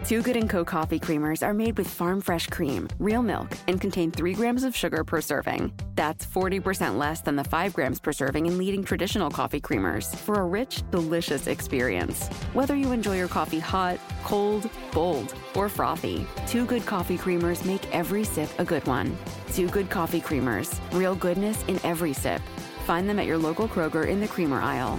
Two Good & Co. coffee creamers are made with farm-fresh cream, real milk, and contain 3 grams of sugar per serving. That's 40% less than the 5 grams per serving in leading traditional coffee creamers for a rich, delicious experience. Whether you enjoy your coffee hot, cold, bold, or frothy, Two Good coffee creamers make every sip a good one. Two Good coffee creamers, real goodness in every sip. Find them at your local Kroger in the creamer aisle.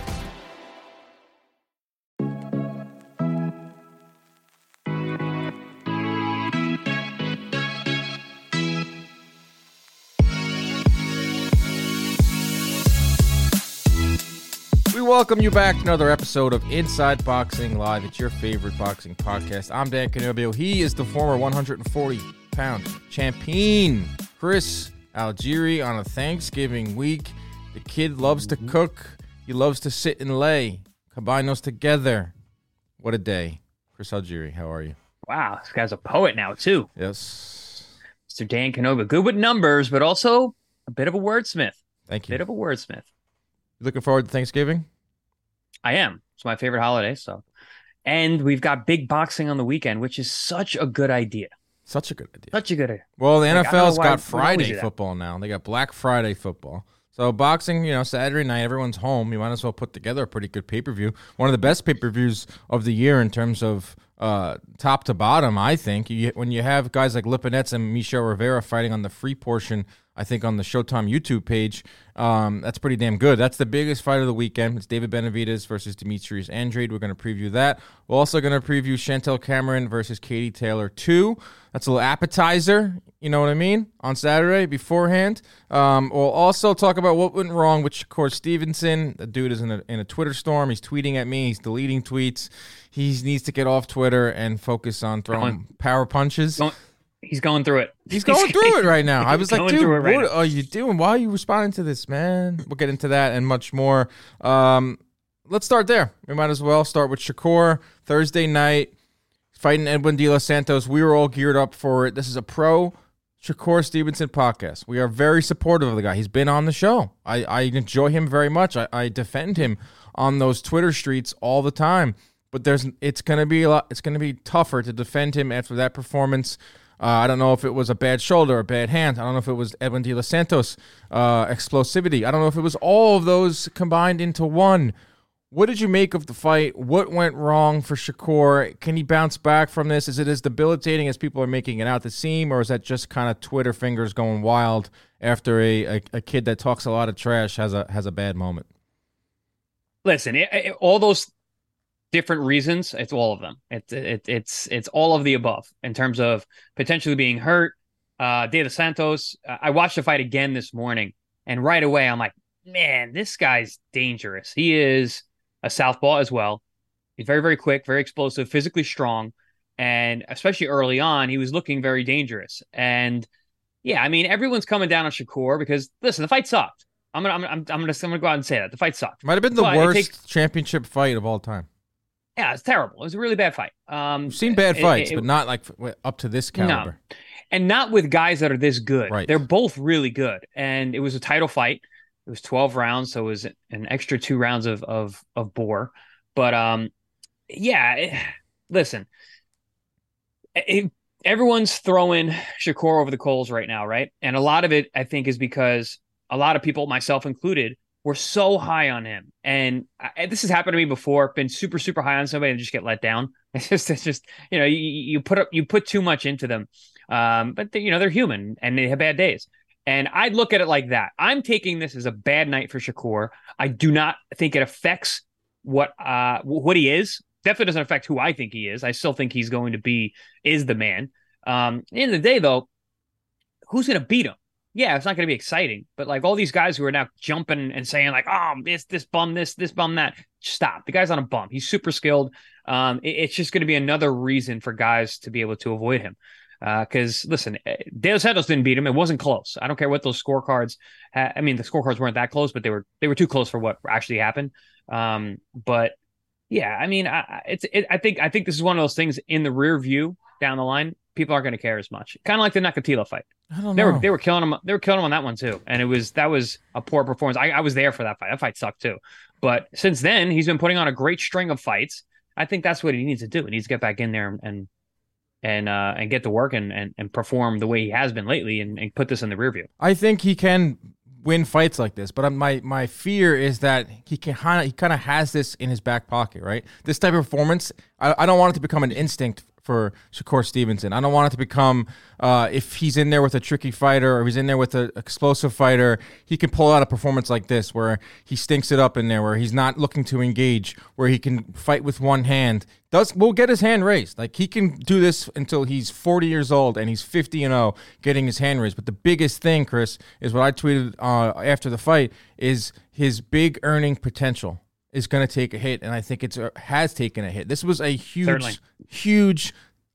We welcome you back to another episode of Inside Boxing Live. It's your favorite boxing podcast. I'm Dan Canobio. He is the former 140-pound champion, Chris Algieri, on a Thanksgiving week. The kid loves to cook. He loves to sit and lay. Combine those together. What a day. Chris Algieri, how are you? Wow, this guy's a poet now, too. Yes. Mr. Dan Canova. Good with numbers, but also a bit of a wordsmith. Thank you. Bit of a wordsmith. You looking forward to Thanksgiving? I am. It's my favorite holiday, so. And we've got big boxing on the weekend, which is such a good idea. Such a good idea. Such a good idea. Well, the NFL's got Friday football now. They got Black Friday football. So boxing, Saturday night, everyone's home. You might as well put together a pretty good pay-per-view. One of the best pay-per-views of the year in terms of top to bottom, I think. When you have guys like Lipinets and Michel Rivera fighting on the free portion, I think on the Showtime YouTube page, that's pretty damn good. That's the biggest fight of the weekend. It's David Benavidez versus Demetrius Andrade. We're going to preview that. We're also going to preview Chantel Cameron versus Katie Taylor 2. That's a little appetizer, you know what I mean, on Saturday beforehand. We'll also talk about what went wrong with Shakur Stevenson. The dude is in a Twitter storm. He's tweeting at me. He's deleting tweets. He needs to get off Twitter and focus on throwing power punches. He's going through it. He's going through it right now. I was like, dude, what are you doing? Why are you responding to this, man? We'll get into that and much more. Let's start there. We might as well start with Shakur. Thursday night, fighting Edwin De Los Santos. We were all geared up for it. This is a pro Shakur Stevenson podcast. We are very supportive of the guy. He's been on the show. I enjoy him very much. I defend him on those Twitter streets all the time. But it's going to be it's going to be tougher to defend him after that performance. I don't know if it was a bad shoulder, a bad hand. I don't know if it was Edwin De Los Santos explosivity. I don't know if it was all of those combined into one. What did you make of the fight? What went wrong for Shakur? Can he bounce back from this? Is it as debilitating as people are making it out to seem, or is that just kind of Twitter fingers going wild after a kid that talks a lot of trash has a bad moment? Listen, all those different reasons, it's all of them. It's all of the above in terms of potentially being hurt. De Los Santos, I watched the fight again this morning, and right away I'm like, man, this guy's dangerous. He is a southpaw as well. He's very, very quick, very explosive, physically strong, and especially early on, he was looking very dangerous. And yeah, I mean, everyone's coming down on Shakur because listen, the fight sucked. I'm gonna go out and say that the fight sucked. Might have been the worst championship fight of all time. Yeah, it's terrible. It was a really bad fight. We've seen bad fights, but not like up to this caliber. No. And not with guys that are this good. Right. They're both really good. And it was a title fight. It was 12 rounds, so it was an extra 2 rounds of bore. But, listen, everyone's throwing Shakur over the coals right now, right? And a lot of it, I think, is because a lot of people, myself included, were so high on him. And this has happened to me before, been super, super high on somebody and just get let down. It's just you put too much into them. But they're human and they have bad days. And I'd look at it like that. I'm taking this as a bad night for Shakur. I do not think it affects what he is. Definitely doesn't affect who I think he is. I still think he's going to is the man. At the end of the day, though, who's going to beat him? Yeah, it's not going to be exciting, but like all these guys who are now jumping and saying like, oh, this bum, this bum, that. Stop. The guy's on a bum. He's super skilled. It's just going to be another reason for guys to be able to avoid him. Because listen, De Los Santos didn't beat him. It wasn't close. I don't care what those scorecards. The scorecards weren't that close, but they were too close for what actually happened. But yeah, I mean, I think this is one of those things in the rear view down the line. People aren't going to care as much. Kind of like the Nakathila fight. I don't know. They were killing him. They were killing him on that one too, and that was a poor performance. I was there for that fight. That fight sucked too. But since then, he's been putting on a great string of fights. I think that's what he needs to do. He needs to get back in there and get to work and perform the way he has been lately and put this in the rear view. I think he can win fights like this, but my fear is that he kind of has this in his back pocket, right? This type of performance, I don't want it to become an instinct for Shakur Stevenson. I don't want it to become, if he's in there with a tricky fighter or he's in there with an explosive fighter, he can pull out a performance like this where he stinks it up in there, where he's not looking to engage, where he can fight with one hand. Will get his hand raised. Like, he can do this until he's 40 years old and he's 50-0 getting his hand raised. But the biggest thing, Chris, is what I tweeted after the fight, is his big earning potential is going to take a hit, and I think it has taken a hit. This was a huge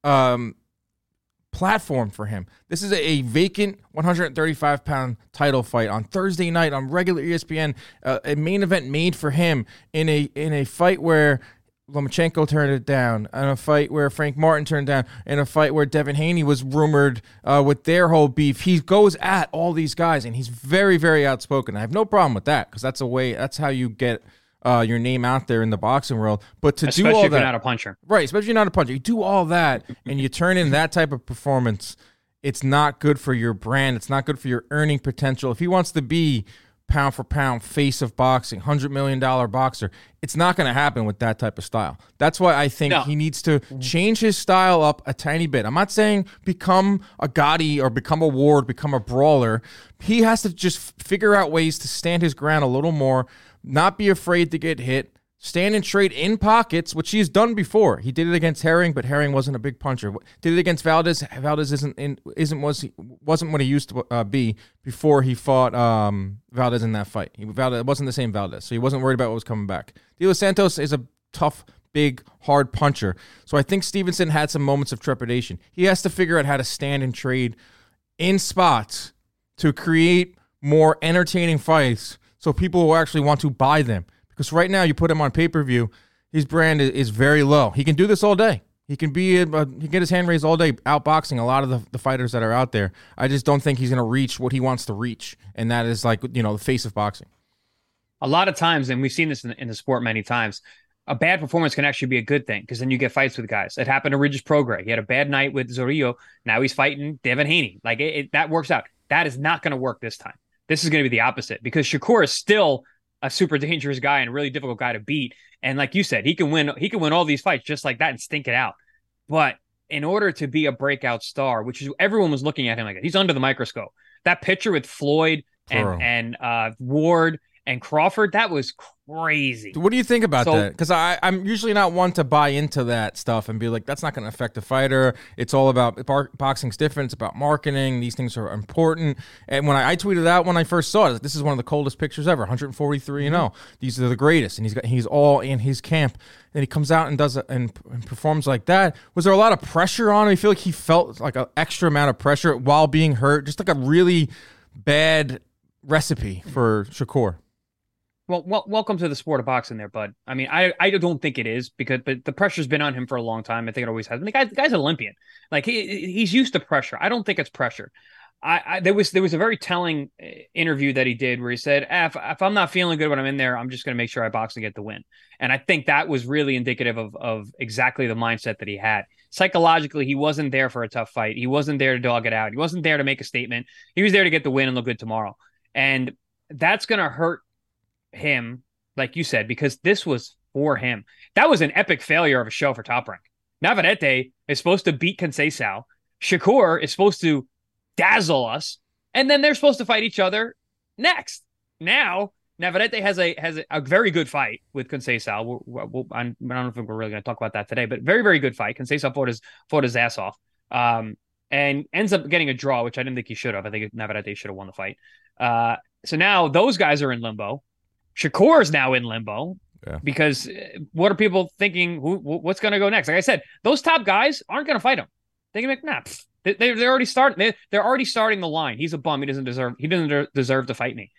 platform for him. This is a vacant 135-pound title fight on Thursday night on regular ESPN, a main event made for him in a fight where Lomachenko turned it down, in a fight where Frank Martin turned down, in a fight where Devin Haney was rumored with their whole beef. He goes at all these guys, and he's very, very outspoken. I have no problem with that because that's how you get your name out there in the boxing world. But to do all that, especially if you're not a puncher, right? Especially if you're not a puncher, you do all that and you turn in that type of performance. It's not good for your brand. It's not good for your earning potential. If he wants to be pound for pound face of boxing, $100 million boxer, it's not going to happen with that type of style. That's why I think he needs to change his style up a tiny bit. I'm not saying become a Gotti or become a Ward, become a brawler. He has to just figure out ways to stand his ground a little more, not be afraid to get hit, stand and trade in pockets, which he's done before. He did it against Herring, but Herring wasn't a big puncher. Did it against Valdez. Valdez wasn't what he used to be before he fought Valdez in that fight. Valdez wasn't the same Valdez, so he wasn't worried about what was coming back. De Los Santos is a tough, big, hard puncher. So I think Stevenson had some moments of trepidation. He has to figure out how to stand and trade in spots to create more entertaining fights so people will actually want to buy them. Because right now, you put him on pay-per-view, his brand is very low. He can do this all day. He can he can get his hand raised all day, outboxing a lot of the fighters that are out there. I just don't think he's going to reach what he wants to reach, and that is the face of boxing. A lot of times, and we've seen this in the sport many times, a bad performance can actually be a good thing because then you get fights with guys. It happened to Regis Prograis. He had a bad night with Zorillo. Now he's fighting Devin Haney. That works out. That is not going to work this time. This is going to be the opposite because Shakur is still a super dangerous guy and a really difficult guy to beat. And like you said, he can win all these fights just like that and stink it out. But in order to be a breakout star, which is everyone was looking at him like that, he's under the microscope. That picture with Floyd and Ward and Crawford, that was crazy. What do you think about that? Because I'm usually not one to buy into that stuff and be like, that's not going to affect the fighter. It's all about boxing's different. It's about marketing. These things are important. And when I tweeted out when I first saw it, this is one of the coldest pictures ever, 143-0. These are the greatest. And he's all in his camp. And he comes out and does it and performs like that. Was there a lot of pressure on him? I feel like he felt like an extra amount of pressure while being hurt. Just like a really bad recipe for Shakur. Well, welcome to the sport of boxing there, bud. I mean, I don't think it is but the pressure's been on him for a long time. I think it always has. I mean, the guy's an Olympian. Like he's used to pressure. I don't think it's pressure. There was a very telling interview that he did where he said, if I'm not feeling good when I'm in there, I'm just going to make sure I box and get the win. And I think that was really indicative of exactly the mindset that he had. Psychologically, he wasn't there for a tough fight. He wasn't there to dog it out. He wasn't there to make a statement. He was there to get the win and look good tomorrow. And that's going to hurt him, like you said, because this was for him. That was an epic failure of a show for Top Rank. Navarrete is supposed to beat Conceição. Shakur is supposed to dazzle us, and then they're supposed to fight each other next. Now, Navarrete has a very good fight with Conceição. I don't know if we're really going to talk about that today, but very, very good fight. Conceição fought his ass off, and ends up getting a draw, which I didn't think he should have. I think Navarrete should have won the fight. So now those guys are in limbo. Shakur is now in limbo because what are people thinking? What's going to go next? Like I said, those top guys aren't going to fight him. They can make naps. They're already starting. They're already starting the line. He's a bum. He doesn't deserve to fight me.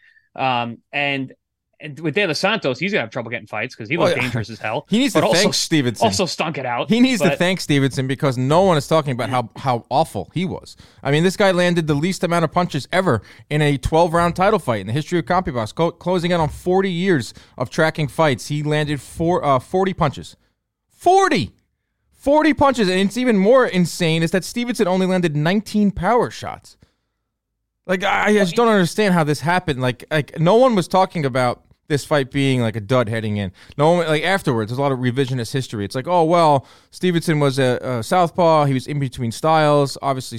And with De Los Santos, he's gonna have trouble getting fights because he looks dangerous as hell. He needs to thank Stevenson. Also stunk it out. He needs to thank Stevenson because no one is talking about how awful he was. I mean, this guy landed the least amount of punches ever in a 12-round title fight in the history of CompuBox, closing in on 40 years of tracking fights. He landed 40 punches. 40 punches. And it's even more insane is that Stevenson only landed 19 power shots. Like, I just don't understand how this happened. Like no one was talking about this fight being like a dud heading in. No one, like afterwards, there's a lot of revisionist history. It's like, oh, well, Stevenson was a southpaw. He was in between styles. Obviously,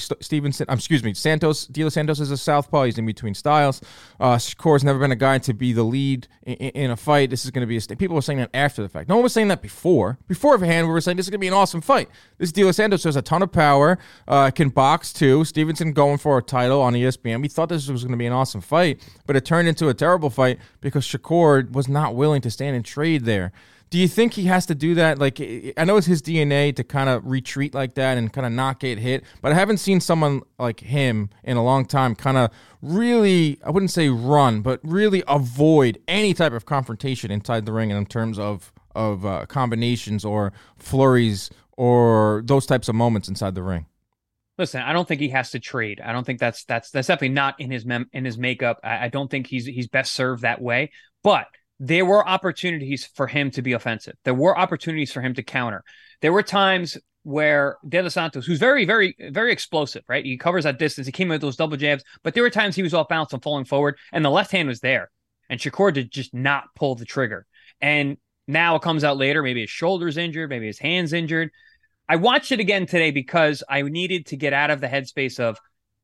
Santos, De Los Santos is a southpaw. He's in between styles. Shakur's never been a guy to be the lead in a fight. This is going to be people were saying that after the fact. No one was saying that before. Beforehand, we were saying this is going to be an awesome fight. This De Los Santos has a ton of power, can box too. Stevenson going for a title on ESPN. We thought this was going to be an awesome fight, but it turned into a terrible fight because Shakur was not willing to stand and trade there. Do you think he has to do that? Like, I know it's his DNA to kind of retreat like that and kind of not get hit, but I haven't seen someone like him in a long time kind of really, I wouldn't say run, but really avoid any type of confrontation inside the ring in terms of combinations or flurries or those types of moments inside the ring. Listen, I don't think he has to trade. I don't think that's definitely not in his makeup. I don't think he's best served that way. But there were opportunities for him to be offensive. There were opportunities for him to counter. There were times where De Los Santos, who's very, very, very explosive, right? He covers that distance. He came with those double jabs, but there were times he was off balance and falling forward, and the left hand was there. And Shakur did just not pull the trigger. And now it comes out later. Maybe his shoulder's injured. Maybe his hand's injured. I watched it again today because I needed to get out of the headspace of,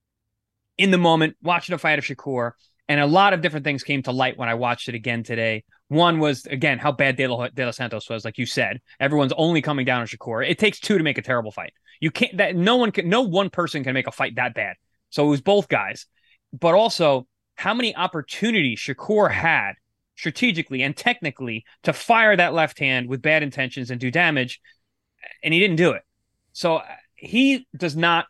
in the moment, watching a fight of Shakur. And a lot of different things came to light when I watched it again today. One was, again, how bad De Los Santos was, like you said. Everyone's only coming down on Shakur. It takes two to make a terrible fight. You can't. No one person can make a fight that bad. So it was both guys. But also, how many opportunities Shakur had strategically and technically to fire that left hand with bad intentions and do damage, and he didn't do it. So he does not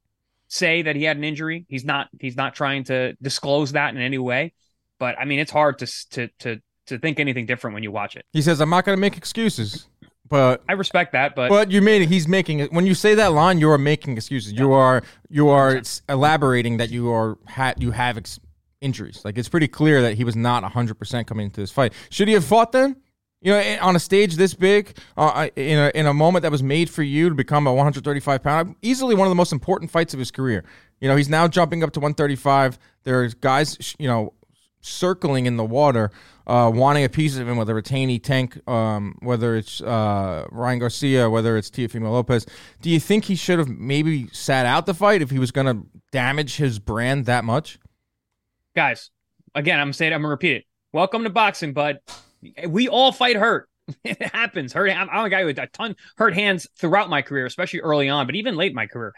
say that he had an injury. He's not trying to disclose that in any way. But I mean, it's hard to think anything different when you watch it. He says, "I'm not going to make excuses." But I respect that. But you made it. He's making it. When you say that line, you are making excuses. Yeah. You are elaborating that you have injuries. Like, it's pretty clear that he was not 100% coming into this fight. Should he have fought then? You know, on a stage this big, in a moment that was made for you to become a 135-pounder, easily one of the most important fights of his career. You know, he's now jumping up to 135. There's guys, circling in the water, wanting a piece of him, whether it's Haney, Tank, whether it's Ryan Garcia, whether it's Teofimo Lopez. Do you think he should have maybe sat out the fight if he was going to damage his brand that much? Guys, again, I'm going to repeat it. Welcome to boxing, bud. We all fight hurt. It happens. I'm a guy with a ton hurt hands throughout my career, especially early on, but even late in my career.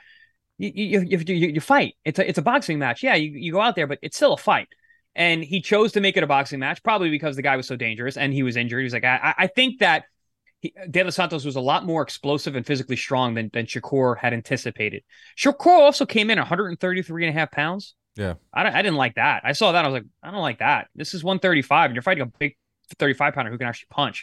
You fight. It's a boxing match. Yeah, you go out there, but it's still a fight. And he chose to make it a boxing match, probably because the guy was so dangerous and he was injured. He was like, I think that De Los Santos was a lot more explosive and physically strong than Shakur had anticipated. Shakur also came in 133.5 pounds. Yeah. I didn't like that. I saw that. I was like, I don't like that. This is 135 and you're fighting a big 35-pounder who can actually punch.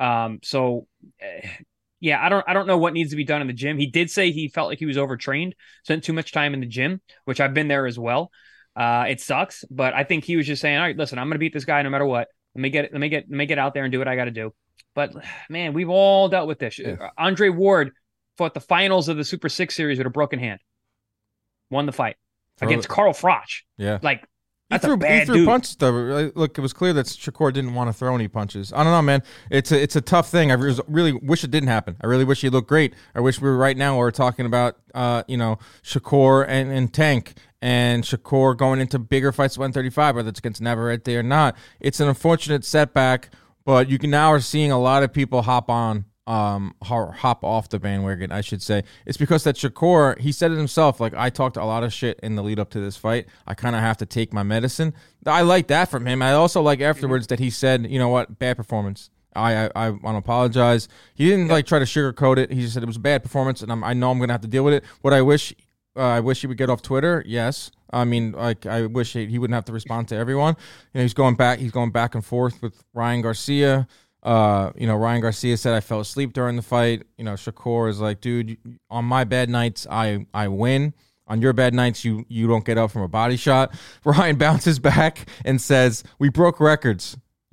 Yeah, I don't know what needs to be done in the gym. He did say he felt like he was overtrained, spent too much time in the gym, which I've been there as well. It sucks, but I think he was just saying, all right, listen, I'm going to beat this guy no matter what. Let me get out there and do what I got to do. But man, we've all dealt with this. Yeah. Andre Ward fought the finals of the Super 6 series with a broken hand. Won the fight against Carl Froch. Yeah. Like, he threw punches, though. Look, it was clear that Shakur didn't want to throw any punches. I don't know, man. It's a tough thing. I really wish it didn't happen. I really wish he looked great. I wish we were right now. We're talking about Shakur and Tank, and Shakur going into bigger fights at 135, whether it's against Navarrete or not. It's an unfortunate setback, but you now are seeing a lot of people hop off the bandwagon, I should say. It's because that Shakur, he said it himself, like, I talked a lot of shit in the lead up to this fight. I kind of have to take my medicine. I like that from him. I also like afterwards that he said, you know what, bad performance. I want to apologize. He didn't try to sugarcoat it. He just said it was a bad performance, and I know I'm going to have to deal with it. What I wish he would get off Twitter. Yes. I mean, I wish he wouldn't have to respond to everyone. He's going back and forth with Ryan Garcia. Ryan Garcia said, I fell asleep during the fight. Shakur is like, dude, on my bad nights, I win. On your bad nights, you don't get up from a body shot. Ryan bounces back and says, we broke records.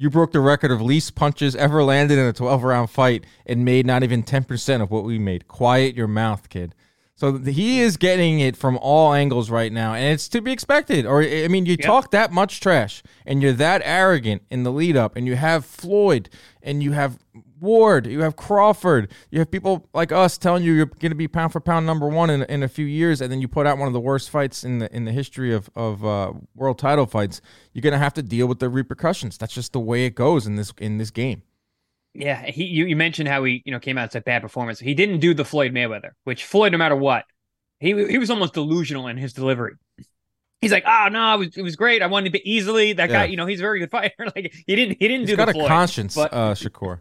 You broke the record of least punches ever landed in a 12-round fight and made not even 10% of what we made. Quiet your mouth, kid. So he is getting it from all angles right now, and it's to be expected. Or, I mean, you talk that much trash, and you're that arrogant in the lead-up, and you have Floyd, and you have Ward, you have Crawford, you have people like us telling you're going to be pound for pound number one in a few years, and then you put out one of the worst fights in the history of world title fights. You're going to have to deal with the repercussions. That's just the way it goes in this game. Yeah, you mentioned how he came out and said bad performance. He didn't do the Floyd Mayweather, which Floyd, no matter what, he was almost delusional in his delivery. He's like, oh no, it was great. I won it easily. That guy, he's a very good fighter. Like he didn't do the Floyd. He's got a conscience, Shakur.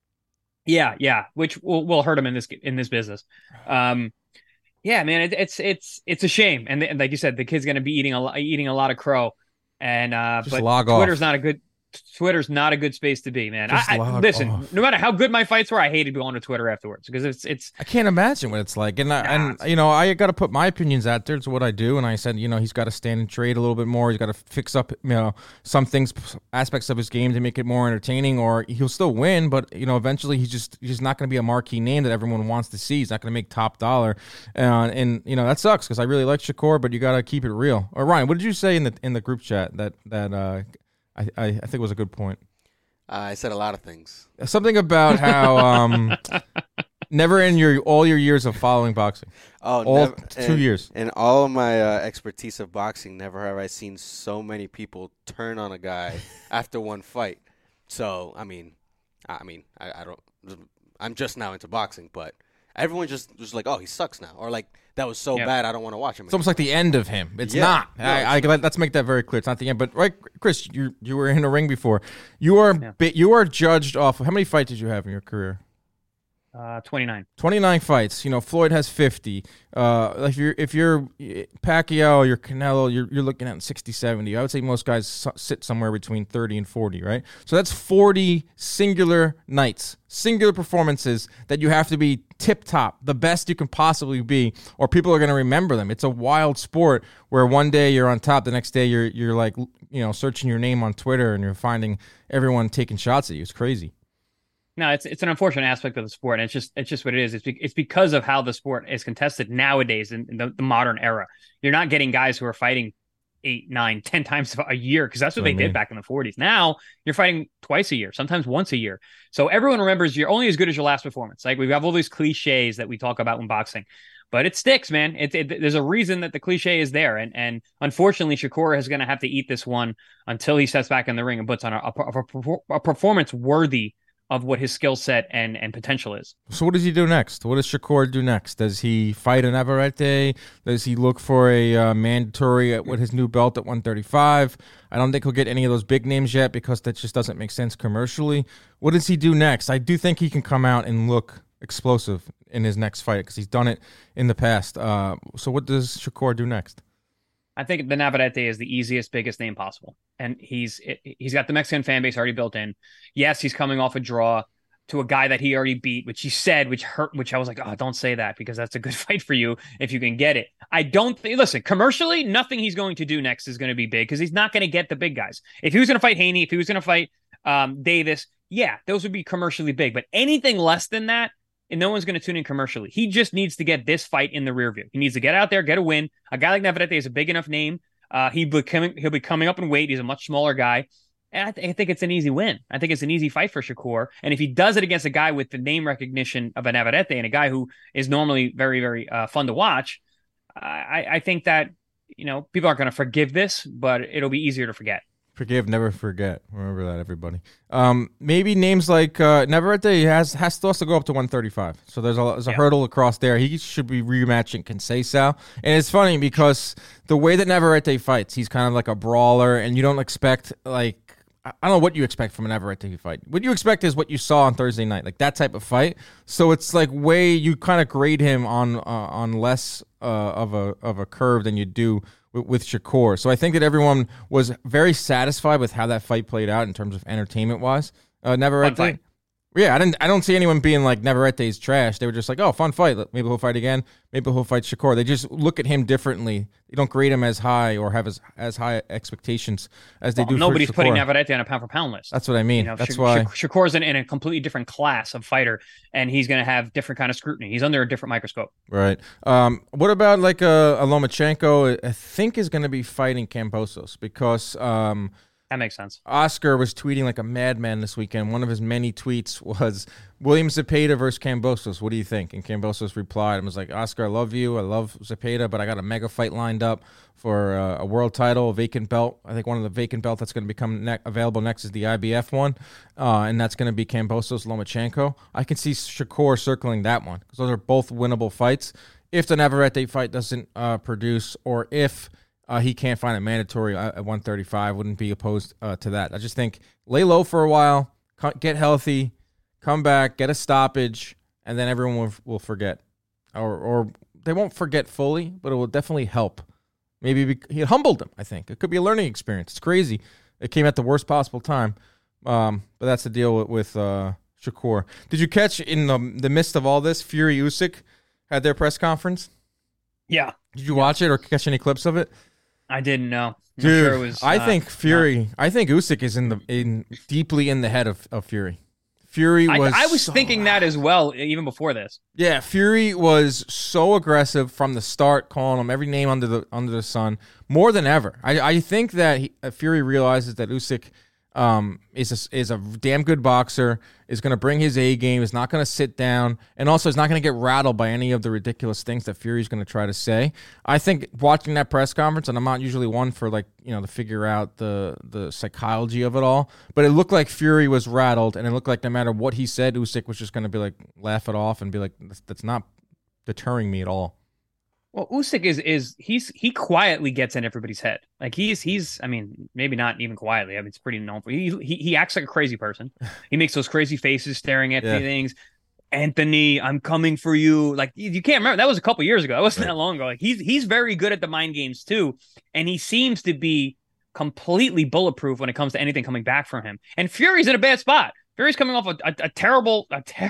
Yeah, which will hurt him in this business. Yeah, man, it's a shame, and like you said, the kid's going to be eating a lot of crow, and but Twitter's not a good space to be, man. Listen, no matter how good my fights were, I hated going to Twitter afterwards because it's. I can't imagine what it's like, and I got to put my opinions out there. It's what I do, and I said, he's got to stand and trade a little bit more. He's got to fix up, some things, aspects of his game to make it more entertaining, or he'll still win, but eventually he's just not going to be a marquee name that everyone wants to see. He's not going to make top dollar, and that sucks because I really like Shakur, but you got to keep it real. Or Ryan, what did you say in the group chat that I think it was a good point. I said a lot of things. Something about how never in all your years of following boxing. Oh, 2 years. In all of my expertise of boxing, never have I seen so many people turn on a guy after one fight. So, I don't. I'm just now into boxing, but everyone just was like, "Oh, he sucks now," or like, "That was so bad, I don't want to watch him." It's almost like the end of him. It's not. No, let's make that very clear. It's not the end. But right, Chris, you were in a ring before. You are judged off of how many fights did you have in your career? 29. 29 fights. Floyd has 50. If you're Pacquiao, you're Canelo, you're looking at 60, 70. I would say most guys sit somewhere between 30 and 40, right? So that's 40 singular nights, singular performances that you have to be tip-top, the best you can possibly be, or people are going to remember them. It's a wild sport where one day you're on top, the next day you're like, searching your name on Twitter and you're finding everyone taking shots at you. It's crazy. No, it's an unfortunate aspect of the sport, and it's just what it is. It's because of how the sport is contested nowadays in the modern era. You're not getting guys who are fighting 8, 9, 10 times a year because that's what they did back in the 40s. Now you're fighting twice a year, sometimes once a year. So everyone remembers you're only as good as your last performance. Like we have all these cliches that we talk about in boxing, but it sticks, man. There's a reason that the cliche is there, and unfortunately, Shakur is going to have to eat this one until he steps back in the ring and puts on a performance worthy of what his skill set and potential is. So what does he do next? What does Shakur do next? Does he fight an Navarrete? Does he look for a mandatory with his new belt at 135? I don't think he'll get any of those big names yet because that just doesn't make sense commercially. What does he do next? I do think he can come out and look explosive in his next fight because he's done it in the past. So what does Shakur do next? I think the Navarrete is the easiest, biggest name possible. And he's got the Mexican fan base already built in. Yes, he's coming off a draw to a guy that he already beat, which he said, which hurt, which I was like, oh, don't say that because that's a good fight for you if you can get it. I don't think, listen, commercially, nothing he's going to do next is going to be big because he's not going to get the big guys. If he was going to fight Haney, if he was going to fight Davis, yeah, those would be commercially big. But anything less than that, and no one's going to tune in commercially. He just needs to get this fight in the rear view. He needs to get out there, get a win. A guy like Navarrete is a big enough name. He'll be coming up in weight. He's a much smaller guy. And I think it's an easy win. I think it's an easy fight for Shakur. And if he does it against a guy with the name recognition of a Navarrete and a guy who is normally very, very fun to watch, I think that, people aren't going to forgive this, but it'll be easier to forget. Forgive, never forget. Remember that, everybody. Maybe names like Navarrete has to go up to 135. So there's a hurdle across there. He should be rematching Conceição. And it's funny because the way that Navarrete fights, he's kind of like a brawler, and you don't expect I don't know what you expect from a Navarrete fight. What you expect is what you saw on Thursday night, like that type of fight. So it's like you kind of grade him on less of a curve than you do with Shakur. So I think that everyone was very satisfied with how that fight played out in terms of entertainment-wise. Navarrete, Yeah, I don't see anyone being like Navarrete's trash. They were just like, oh, fun fight. Maybe he'll fight again. Maybe he'll fight Shakur. They just look at him differently. They don't grade him as high or have as high expectations as they do. Nobody's for putting Navarrete on a pound for pound list. That's what I mean. That's why Shakur's in a completely different class of fighter, and he's going to have different kind of scrutiny. He's under a different microscope. Right. What about like a Lomachenko? I think is going to be fighting Kambosos because. That makes sense. Oscar was tweeting like a madman this weekend. One of his many tweets was William Zepeda versus Kambosos. What do you think? And Kambosos replied and was like, Oscar, I love you. I love Zepeda, but I got a mega fight lined up for a world title, a vacant belt. I think one of the vacant belts that's going to become available next is the IBF one, and that's going to be Kambosos Lomachenko. I can see Shakur circling that one because those are both winnable fights. If the Navarrete fight doesn't produce, or if he can't find a mandatory at 135, wouldn't be opposed to that. I just think lay low for a while, get healthy, come back, get a stoppage, and then everyone will forget. Or they won't forget fully, but it will definitely help. Maybe he humbled them, I think. It could be a learning experience. It's crazy. It came at the worst possible time. But that's the deal with Shakur. Did you catch in the midst of all this, Fury Usyk had their press conference? Yeah. Did you watch it or catch any clips of it? I didn't know. Dude, sure it was, I think Fury. I think Usyk is deeply in the head of Fury. Fury was. I was thinking that as well, even before this. Yeah, Fury was so aggressive from the start, calling him every name under the sun, more than ever. I think that Fury realizes that Usyk is a damn good boxer, is going to bring his A game, is not going to sit down, and also is not going to get rattled by any of the ridiculous things that Fury's going to try to say. I think watching that press conference, and I'm not usually one for to figure out the psychology of it all, but it looked like Fury was rattled, and it looked like no matter what he said, Usyk was just going to be like, laugh it off and be like, that's not deterring me at all. Well, Usyk he quietly gets in everybody's head. Like he's I mean, maybe not even quietly. I mean, it's pretty known for he acts like a crazy person. He makes those crazy faces staring at things. Anthony, I'm coming for you. Like you can't remember. That was a couple years ago. That wasn't that long ago. Like he's very good at the mind games too, and he seems to be completely bulletproof when it comes to anything coming back from him. And Fury's in a bad spot. Fury's coming off a terrible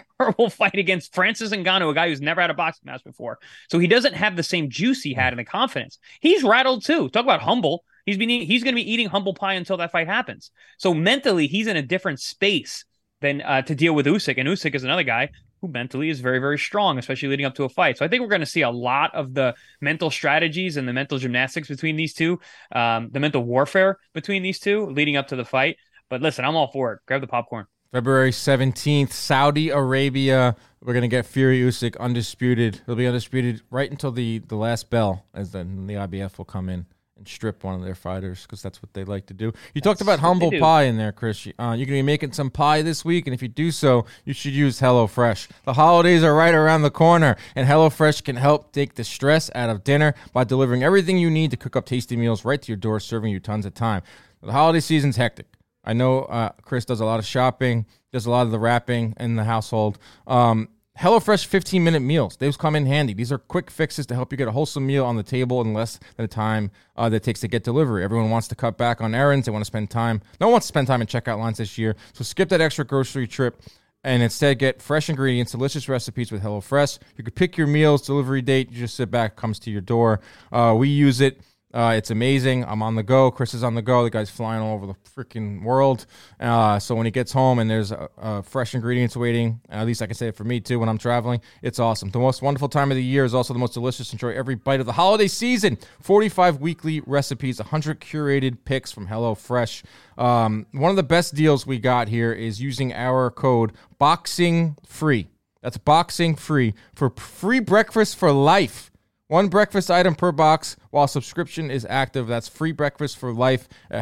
fight against Francis Ngannou, a guy who's never had a boxing match before. So he doesn't have the same juice he had in the confidence. He's rattled too. Talk about humble. He's going to be eating humble pie until that fight happens. So mentally, he's in a different space than to deal with Usyk. And Usyk is another guy who mentally is very, very strong, especially leading up to a fight. So I think we're going to see a lot of the mental strategies and the mental gymnastics between these two, the mental warfare between these two leading up to the fight. But listen, I'm all for it. Grab the popcorn. February 17th, Saudi Arabia. We're going to get Fury Usyk undisputed. He'll be undisputed right until the last bell, as then the IBF will come in and strip one of their fighters, because that's what they like to do. You talked about humble pie in there, Chris. You're going to be making some pie this week, and if you do so, you should use HelloFresh. The holidays are right around the corner, and HelloFresh can help take the stress out of dinner by delivering everything you need to cook up tasty meals right to your door, serving you tons of time. The holiday season's hectic. I know Chris does a lot of shopping, does a lot of the wrapping in the household. HelloFresh 15-minute meals. Those come in handy. These are quick fixes to help you get a wholesome meal on the table in less than the time that it takes to get delivery. Everyone wants to cut back on errands. They want to spend time. No one wants to spend time in checkout lines this year. So skip that extra grocery trip and instead get fresh ingredients, delicious recipes with HelloFresh. You can pick your meals, delivery date. You just sit back, comes to your door. We use it. It's amazing. I'm on the go. Chris is on the go. The guy's flying all over the freaking world. So when he gets home and there's fresh ingredients waiting, at least I can say it for me too when I'm traveling, it's awesome. The most wonderful time of the year is also the most delicious. Enjoy every bite of the holiday season. 45 weekly recipes, 100 curated picks from HelloFresh. One of the best deals we got here is using our code BOXINGFREE. That's BOXINGFREE for free breakfast for life. One breakfast item per box while subscription is active. That's free breakfast for life at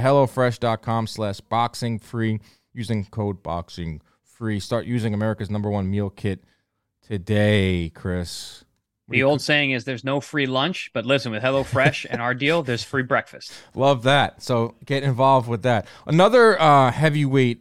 HelloFresh.com/boxingfree using code BOXINGFREE. Start using America's #1 meal kit today, Chris. The old saying is there's no free lunch, but listen, with HelloFresh and our deal, there's free breakfast. Love that. So get involved with that. Another heavyweight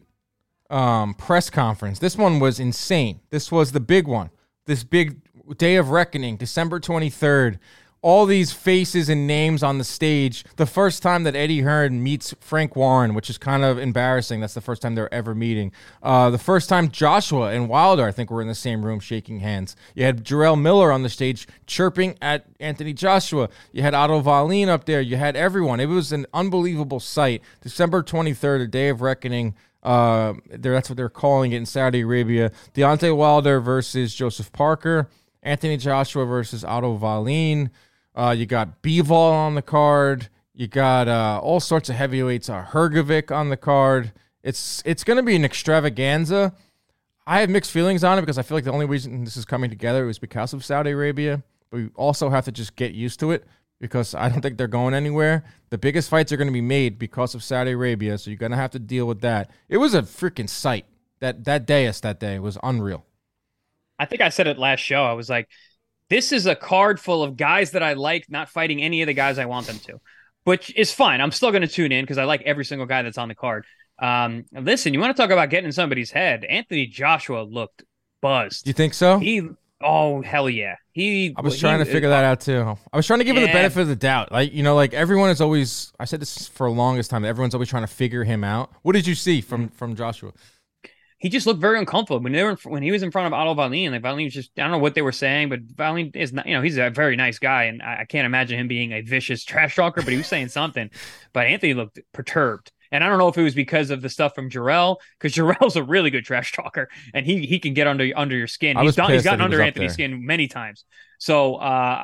press conference. This one was insane. This was the big one. This big day of reckoning, December 23rd. all these faces and names on the stage. The first time that Eddie Hearn meets Frank Warren, which is kind of embarrassing. That's the first time they're ever meeting. The first time Joshua and Wilder, I think, were in the same room shaking hands. You had Jarrell Miller on the stage chirping at Anthony Joshua. You had Otto Wallin up there. You had everyone. It was an unbelievable sight. December 23rd, a day of reckoning. That's what they're calling it in Saudi Arabia. Deontay Wilder versus Joseph Parker. Anthony Joshua versus Otto Wallin. You got Bivol on the card. You got all sorts of heavyweights. Hrgovic on the card. It's going to be an extravaganza. I have mixed feelings on it because I feel like the only reason this is coming together was because of Saudi Arabia. But we also have to just get used to it because I don't think they're going anywhere. The biggest fights are going to be made because of Saudi Arabia, so you're going to have to deal with that. It was a freaking sight. That day was unreal. I think I said it last show. I was like, this is a card full of guys that I like, not fighting any of the guys I want them to, which is fine. I'm still going to tune in because I like every single guy that's on the card. Listen, you want to talk about getting in somebody's head? Anthony Joshua looked buzzed. You think so? Oh, hell yeah. I was trying to figure that out too. I was trying to give him the benefit of the doubt. Like everyone is always, I said this for the longest time, everyone's always trying to figure him out. What did you see from Joshua? He just looked very uncomfortable when he was in front of Otto Wallin. Like Wallin was just, I don't know what they were saying, but Wallin is not, he's a very nice guy, and I can't imagine him being a vicious trash talker. But he was saying something. But Anthony looked perturbed, and I don't know if it was because of the stuff from Jarrell, because Jarrell's a really good trash talker, and he can get under your skin. He's gotten under Anthony's skin many times. So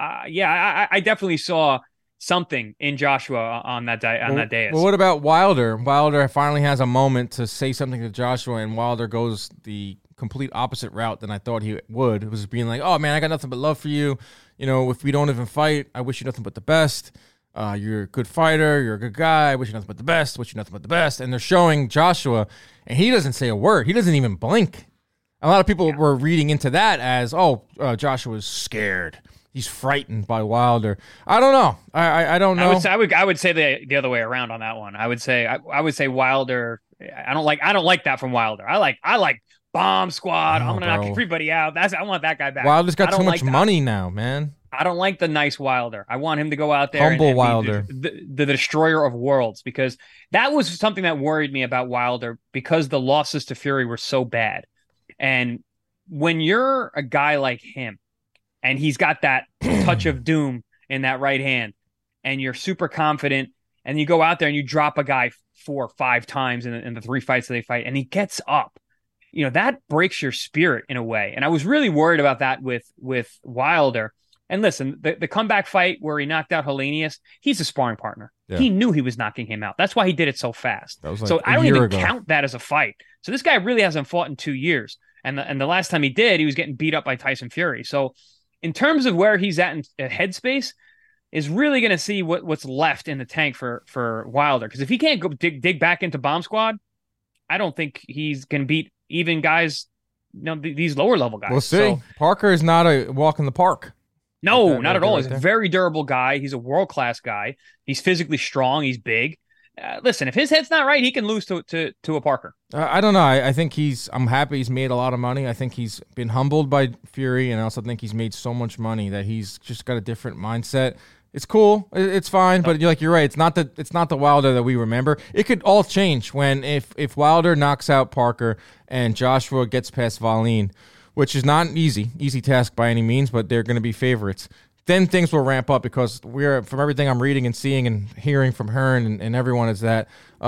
I definitely saw something in Joshua on that day. Well, what about Wilder? Wilder finally has a moment to say something to Joshua, and Wilder goes the complete opposite route than I thought he would. It was being like, "Oh man, I got nothing but love for you. If we don't even fight, I wish you nothing but the best. You're a good fighter. You're a good guy. I wish you nothing but the best. Wish you nothing but the best." And they're showing Joshua, and he doesn't say a word. He doesn't even blink. A lot of people were reading into that as, Joshua's scared. He's frightened by Wilder. I don't know. I don't know. I would say the other way around on that one. I would say Wilder. I don't like that from Wilder. I like bomb squad. I'm gonna knock everybody out. I want that guy back. Wilder's got too much money now, man. I don't like the nice Wilder. I want him to go out there humble Wilder, the destroyer of worlds, because that was something that worried me about Wilder because the losses to Fury were so bad. And when you're a guy like him, and he's got that touch of doom in that right hand, and you're super confident, and you go out there and you drop a guy 4 or 5 times in the 3 fights that they fight, and he gets up, that breaks your spirit in a way. And I was really worried about that with Wilder. And listen, the comeback fight where he knocked out Helenius, he's a sparring partner. Yeah. He knew he was knocking him out. That's why he did it so fast. So I don't even count that as a fight. So this guy really hasn't fought in 2 years. And the last time he did, he was getting beat up by Tyson Fury. So in terms of where he's at in headspace, is really going to see what's left in the tank for Wilder. Because if he can't go dig back into Bomb Squad, I don't think he's going to beat even guys, these lower level guys. We'll see. So, Parker is not a walk in the park. No, not at all. He's a very durable guy. He's a world-class guy. He's physically strong. He's big. Listen, if his head's not right, he can lose to a Parker. I don't know. I think I'm happy he's made a lot of money. I think he's been humbled by Fury, and I also think he's made so much money that he's just got a different mindset. It's cool. It's fine, but you're right. It's not the Wilder that we remember. It could all change if Wilder knocks out Parker and Joshua gets past Wallin, which is not an easy task by any means, but they're going to be favorites. Then things will ramp up because from everything I'm reading and seeing and hearing from Hearn and everyone is that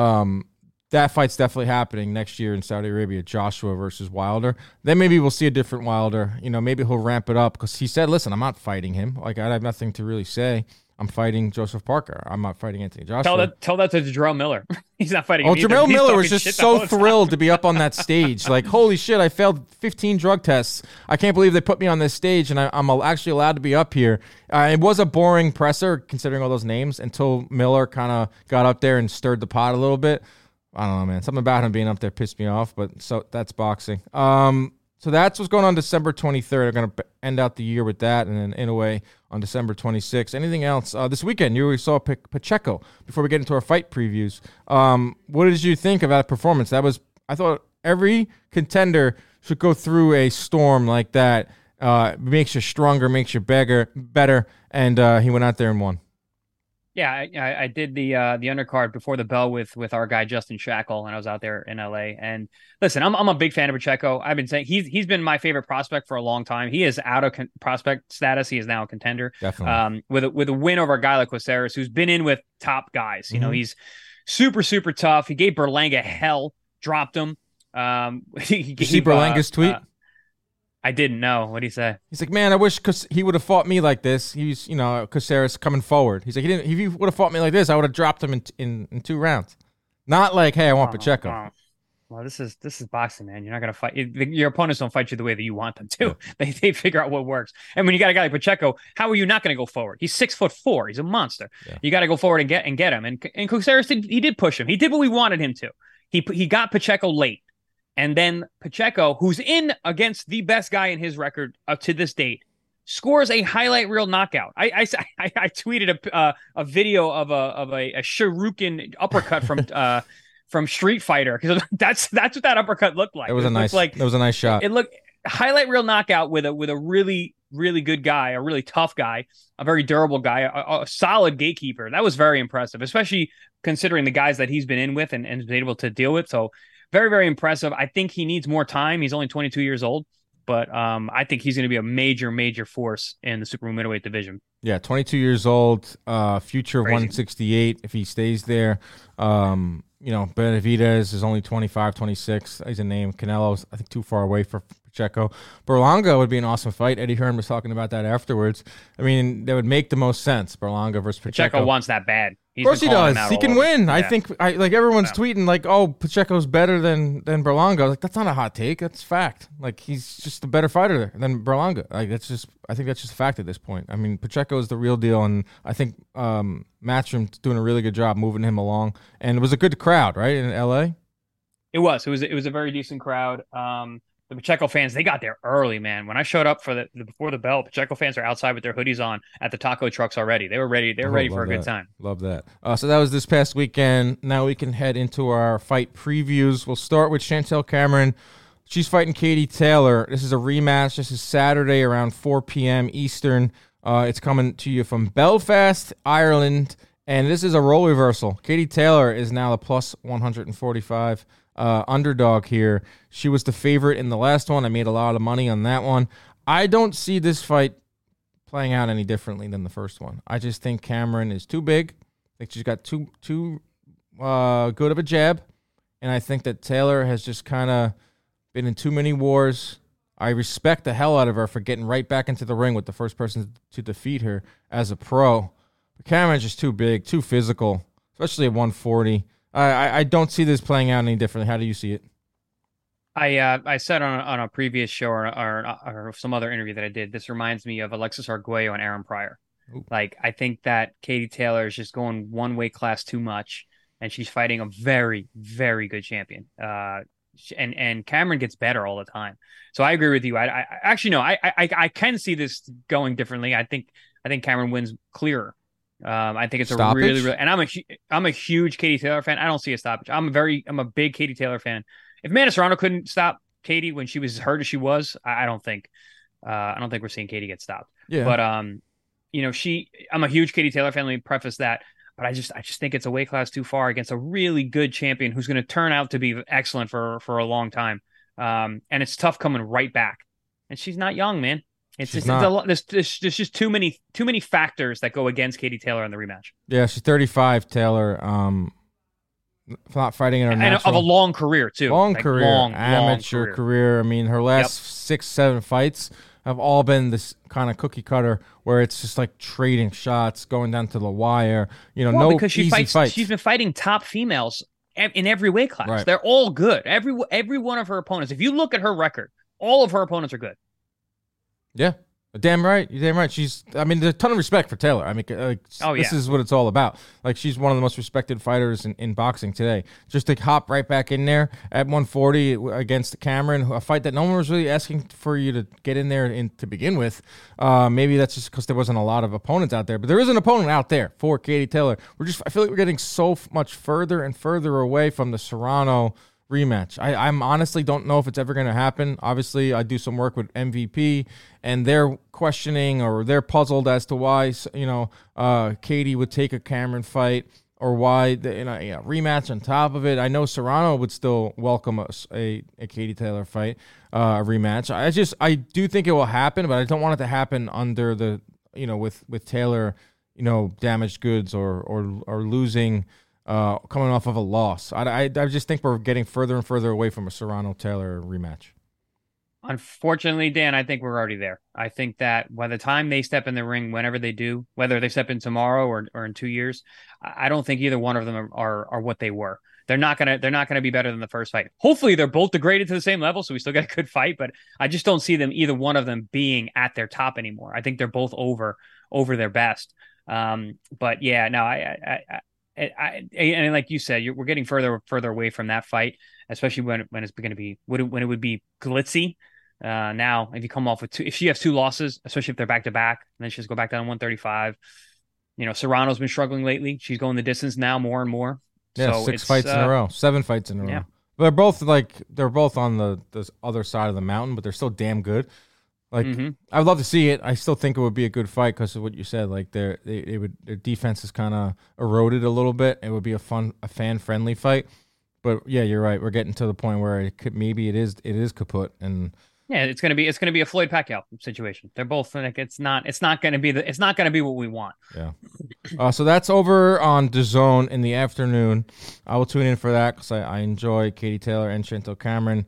that fight's definitely happening next year in Saudi Arabia, Joshua versus Wilder. Then maybe we'll see a different Wilder. Maybe he'll ramp it up because he said, listen, I'm not fighting him. Like, I have nothing to really say. I'm fighting Joseph Parker. I'm not fighting Anthony Joshua. Tell that to Jarrell Miller. He's not fighting him either. Jarrell Miller was just so thrilled to be up on that stage. Like, holy shit, I failed 15 drug tests. I can't believe they put me on this stage, and I'm actually allowed to be up here. It was a boring presser, considering all those names, until Miller kind of got up there and stirred the pot a little bit. I don't know, man. Something about him being up there pissed me off, but so that's boxing. So that's what's going on December 23rd. We're going to end out the year with that, and then in a way on December 26th. Anything else? This weekend, you saw Pacheco. Before we get into our fight previews, what did you think of that performance? I thought every contender should go through a storm like that. makes you stronger, makes you better, and he went out there and won. Yeah, I did the undercard before the bell with our guy Justin Shackle, and I was out there in LA. And listen, I'm a big fan of Pacheco. I've been saying he's been my favorite prospect for a long time. He is out of prospect status. He is now a contender. Definitely. With a win over a guy like Caceres, who's been in with top guys. You know, he's super tough. He gave Berlanga hell, dropped him. Did you see Berlanga's tweet? I didn't know. What did he say? He's like, man, I wish he would have fought me like this. He's, Caceres coming forward. He's like, if he would have fought me like this, I would have dropped him in 2 rounds. Not like, hey, I want Pacheco. Oh. Well, this is boxing, man. You're not gonna fight. Your opponents don't fight you the way that you want them to. Yeah. They figure out what works. And when you got a guy like Pacheco, how are you not gonna go forward? He's 6'4". He's a monster. Yeah. You got to go forward and get him. And Caceres did push him. He did what we wanted him to. He got Pacheco late. And then Pacheco, who's in against the best guy in his record up to this date, scores a highlight reel knockout. I tweeted a video of a shuriken uppercut from Street Fighter, because that's what that uppercut looked like. It was a nice shot. It looked highlight reel knockout with a really good guy, a really tough guy, a very durable guy, a solid gatekeeper. That was very impressive, especially considering the guys that he's been in with and been able to deal with. So. Very, very impressive. I think he needs more time. He's only 22 years old, but I think he's going to be a major force in the super middleweight division. Yeah, 22 years old, future of 168 if he stays there. Benavidez is only 25, 26. He's a name. Canelo's, I think, too far away for Pacheco. Berlanga would be an awesome fight. Eddie Hearn was talking about that afterwards. I mean, that would make the most sense, Berlanga versus Pacheco. Pacheco wants that bad. Of course he does. He can win. Yeah. I think, everyone's tweeting, like, oh, Pacheco's better than Berlanga. Like, that's not a hot take. That's fact. Like, he's just a better fighter than Berlanga. Like, I think that's just a fact at this point. I mean, Pacheco is the real deal, and I think Matchroom's doing a really good job moving him along. And it was a good crowd, right, in L.A.? It was. It was a very decent crowd. The Pacheco fans, they got there early, man. When I showed up for before the bell, Pacheco fans are outside with their hoodies on at the taco trucks already. They were ready. They were ready for a good time. Love that. So that was this past weekend. Now we can head into our fight previews. We'll start with Chantel Cameron. She's fighting Katie Taylor. This is a rematch. This is Saturday around 4 p.m. Eastern. It's coming to you from Belfast, Ireland, and this is a role reversal. Katie Taylor is now the plus 145 underdog here. She was the favorite in the last one. I made a lot of money on that one. I don't see this fight playing out any differently than the first one. I just think Cameron is too big. I think she's got too good of a jab, and I think that Taylor has just kind of been in too many wars. I respect the hell out of her for getting right back into the ring with the first person to defeat her as a pro. But Cameron's just too big, too physical, especially at 140. I don't see this playing out any differently. How do you see it? I said on a previous show or some other interview that I did, this reminds me of Alexis Arguello and Aaron Pryor. Ooh. Like, I think that Katie Taylor is just going one weight class too much, and she's fighting a very, very good champion. And Cameron gets better all the time. So I agree with you. I actually no, I can see this going differently. I think Cameron wins clearer. I think it's stoppage? a really, and I'm a huge Katie Taylor fan. I don't see a stoppage. I'm a big Katie Taylor fan. If Amanda Serrano couldn't stop Katie when she was hurt as she was, I don't think we're seeing Katie get stopped. Yeah. But I'm a huge Katie Taylor fan. Let me preface that. But I just think it's a weight class too far against a really good champion who's going to turn out to be excellent for a long time. And it's tough coming right back. And she's not young, man. It's just too many factors that go against Katie Taylor in the rematch. Yeah, she's 35, Taylor. Not fighting in her natural. Of a long career too. Amateur career. I mean, her last 6-7 fights have all been this kind of cookie cutter where it's just like trading shots, going down to the wire. Because she fights. She's been fighting top females in every weight class. Right. They're all good. Every one of her opponents. If you look at her record, all of her opponents are good. Yeah. Damn right. You're damn right. There's a ton of respect for Taylor. I mean, this is what it's all about. Like, she's one of the most respected fighters in boxing today. Just to hop right back in there at 140 against Cameron, a fight that no one was really asking for you to get in there to begin with. Maybe that's just because there wasn't a lot of opponents out there, but there is an opponent out there for Katie Taylor. I feel like we're getting so much further and further away from the Serrano rematch. I'm honestly don't know if it's ever going to happen. Obviously, I do some work with MVP, and they're questioning or they're puzzled as to why Katie would take a Cameron fight or why the rematch on top of it. I know Serrano would still welcome a Katie Taylor fight, a rematch. I do think it will happen, but I don't want it to happen under the with Taylor, damaged goods or losing. Coming off of a loss. I just think we're getting further and further away from a Serrano-Taylor rematch. Unfortunately, Dan, I think we're already there. I think that by the time they step in the ring, whenever they do, whether they step in tomorrow or in 2 years, I don't think either one of them are what they were. They're not gonna be better than the first fight. Hopefully, they're both degraded to the same level, so we still get a good fight. But I just don't see them, either one of them, being at their top anymore. I think they're both over their best. But yeah, no, and like you said, we're getting further away from that fight, especially when it's going to be when it would be glitzy. Now, if you come off with if she has 2 losses, especially if they're back to back, and then she just go back down to 135. Serrano's been struggling lately. She's going the distance now more and more. Yeah, so 6 fights in a row, 7 fights in a row. But they're both on the other side of the mountain, but they're still damn good. I'd love to see it. I still think it would be a good fight because of what you said. Like their defense is kind of eroded a little bit. It would be a fan friendly fight. But yeah, you're right. We're getting to the point where it is kaput. And yeah, it's gonna be a Floyd Pacquiao situation. They're both like it's not gonna be what we want. Yeah. So that's over on DAZN in the afternoon. I will tune in for that because I enjoy Katie Taylor and Chantel Cameron.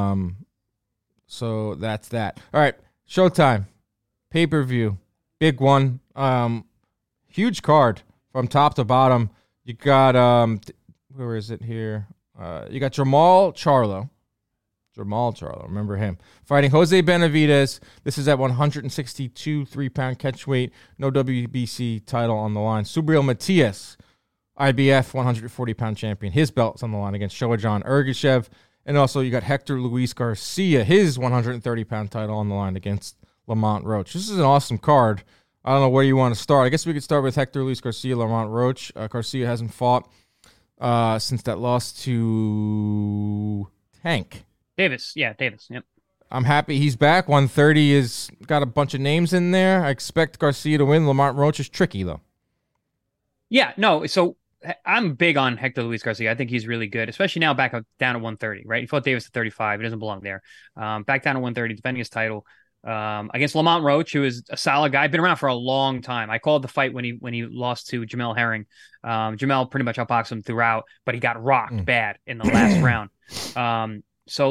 So that's that. All right. Showtime, pay-per-view, big one, huge card from top to bottom. You got, where is it here? You got Jermall Charlo, remember him, fighting Jose Benavidez. This is at 162 3-pound catchweight, no WBC title on the line. Subriel Matias, IBF 140-pound champion, his belt's on the line against Shojan Ergashev. And also, you got Hector Luis Garcia, his 130-pound title on the line against Lamont Roach. This is an awesome card. I don't know where you want to start. I guess we could start with Hector Luis Garcia, Lamont Roach. Garcia hasn't fought since that loss to Tank Davis. Yeah, Davis. Yep. I'm happy he's back. 130 is got a bunch of names in there. I expect Garcia to win. Lamont Roach is tricky, though. Yeah, no, so I'm big on Hector Luis Garcia. I think he's really good, especially now back up down to 130, right? He fought Davis at 35. He doesn't belong there. Back down to 130, defending his title against Lamont Roach, who is a solid guy. Been around for a long time. I called the fight when he lost to Jamel Herring. Jamel pretty much outboxed him throughout, but he got rocked bad in the last round. So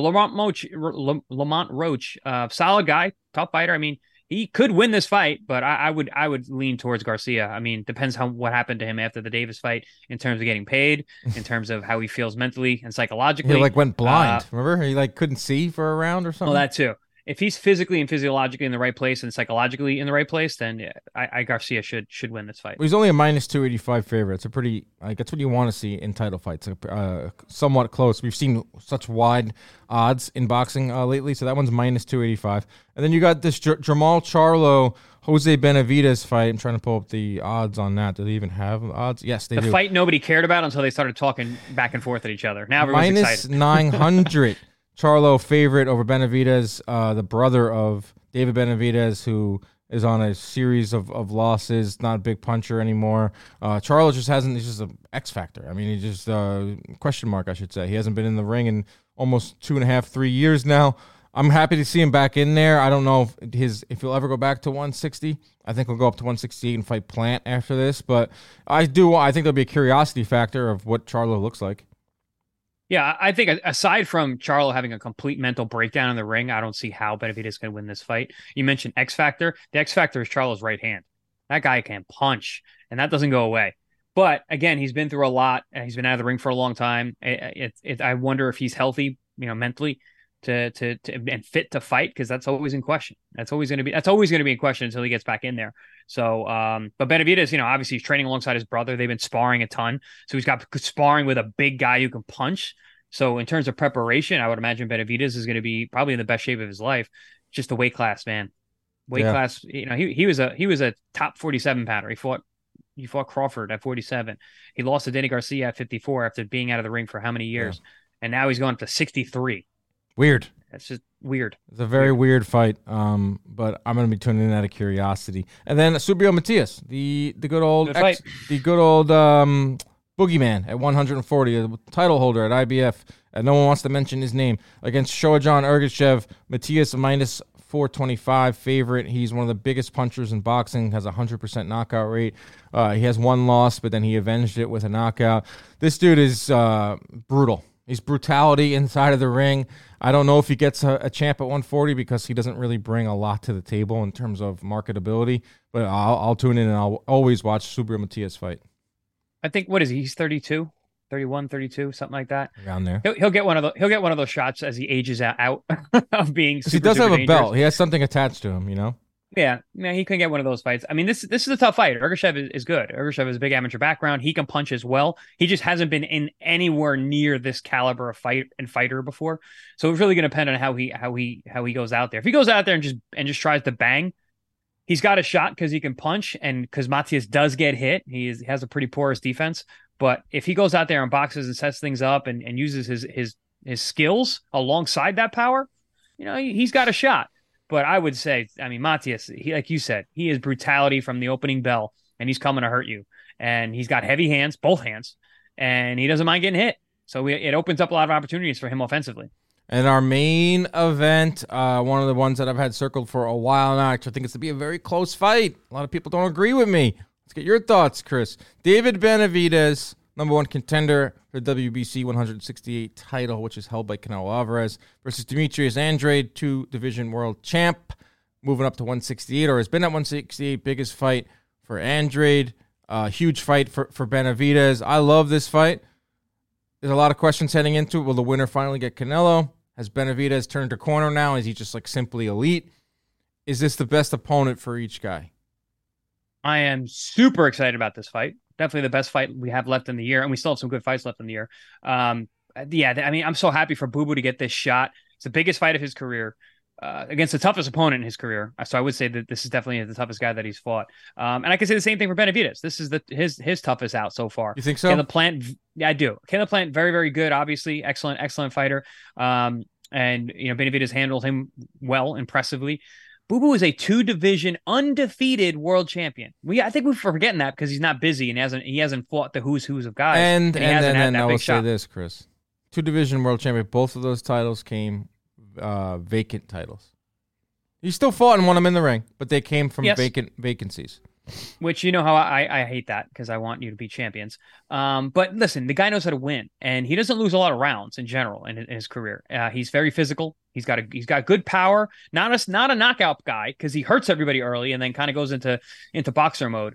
Lamont Roach, solid guy, tough fighter. I mean, he could win this fight, but I would lean towards Garcia. I mean, depends what happened to him after the Davis fight in terms of getting paid, in terms of how he feels mentally and psychologically. He went blind. Remember, he couldn't see for a round or something. Well, that too. If he's physically and physiologically in the right place and psychologically in the right place, then Garcia should win this fight. Well, he's only a minus 285 favorite. It's a pretty that's what you want to see in title fights. Somewhat close. We've seen such wide odds in boxing lately, so that one's minus 285. And then you got this Jermall Charlo Jose Benavidez fight. I'm trying to pull up the odds on that. Do they even have odds? Yes, they do. The fight nobody cared about until they started talking back and forth at each other. Now everyone's minus excited. 900. Charlo favorite over Benavidez, the brother of David Benavidez, who is on a series of losses, not a big puncher anymore. Charlo he's just an X factor. I mean, he just, question mark, I should say. He hasn't been in the ring in almost 2.5, 3 years now. I'm happy to see him back in there. I don't know if he'll ever go back to 160. I think he'll go up to 168 and fight Plant after this. But I think there'll be a curiosity factor of what Charlo looks like. Yeah, I think aside from Charlo having a complete mental breakdown in the ring, I don't see how Benavidez is going to win this fight. You mentioned X Factor. The X Factor is Charlo's right hand. That guy can punch, and that doesn't go away. But again, he's been through a lot, and he's been out of the ring for a long time. I wonder if he's healthy, mentally, to and fit to fight, because that's always in question. That's always going to be in question until he gets back in there. So, but Benavidez, obviously he's training alongside his brother. They've been sparring a ton, so he's got sparring with a big guy who can punch. So in terms of preparation, I would imagine Benavidez is going to be probably in the best shape of his life. Just the weight class, man. Class. He was a top 47 pounder. He fought Crawford at 47. He lost to Danny Garcia at 54 after being out of the ring for how many years? and now he's going up to 63. Weird. That's just weird. It's a very weird fight, but I'm going to be tuning in out of curiosity. And then Subriel Matias, the good old boogeyman at 140, a title holder at IBF, and no one wants to mention his name, against Shojan Ergashev. Matias minus 425 favorite. He's one of the biggest punchers in boxing, has a 100% knockout rate. He has one loss, but then he avenged it with a knockout. This dude is brutal. He's brutality inside of the ring. I don't know if he gets a champ at 140 because he doesn't really bring a lot to the table in terms of marketability, but I'll tune in and I'll always watch Subriel Matias fight. I think, what is he? He's 32, 31, 32, something like that. Around there. He'll get one of those shots as he ages out of being super, he does super have a dangerous. belt. He has something attached to him, you know? Yeah, he can get one of those fights. I mean, this is a tough fight. Ergashev is good. Ergashev has a big amateur background. He can punch as well. He just hasn't been in anywhere near this caliber of fighter before. So it's really going to depend on how he goes out there. If he goes out there and just tries to bang, he's got a shot because he can punch and because Matias does get hit. He has a pretty porous defense. But if he goes out there and boxes and sets things up and uses his skills alongside that power, he's got a shot. But I would say, I mean, Matias, like you said, he is brutality from the opening bell, and he's coming to hurt you. And he's got heavy hands, both hands, and he doesn't mind getting hit. So it opens up a lot of opportunities for him offensively. And our main event, one of the ones that I've had circled for a while now, actually I think it's to be a very close fight. A lot of people don't agree with me. Let's get your thoughts, Chris. David Benavidez, number one contender for the WBC 168 title, which is held by Canelo Alvarez, versus Demetrius Andrade, two-division world champ, moving up to 168, or has been at 168, biggest fight for Andrade, huge fight for Benavidez. I love this fight. There's a lot of questions heading into it. Will the winner finally get Canelo? Has Benavidez turned a corner now? Is he just like simply elite? Is this the best opponent for each guy? I am super excited about this fight. Definitely the best fight we have left in the year, and we still have some good fights left in the year. I'm so happy for Boo Boo to get this shot. It's the biggest fight of his career against the toughest opponent in his career. So I would say that this is definitely the toughest guy that he's fought. And I can say the same thing for Benavidez. This is his toughest out so far. You think so? Caleb Plant, yeah, I do. Caleb Plant, very, very good. Obviously, excellent fighter. And Benavidez handled him well, impressively. Boo Boo is a two-division undefeated world champion. I think we're forgetting that because he's not busy and he hasn't fought the who's of guys. And I will say this, Chris. Two-division world champion. Both of those titles came vacant titles. He still fought and won them in the ring, but they came from vacancies. Which, you know how I hate that because I want you to be champions. But listen, the guy knows how to win, and he doesn't lose a lot of rounds in general in his career. He's very physical. He's got good power. Not a knockout guy because he hurts everybody early and then kind of goes into boxer mode.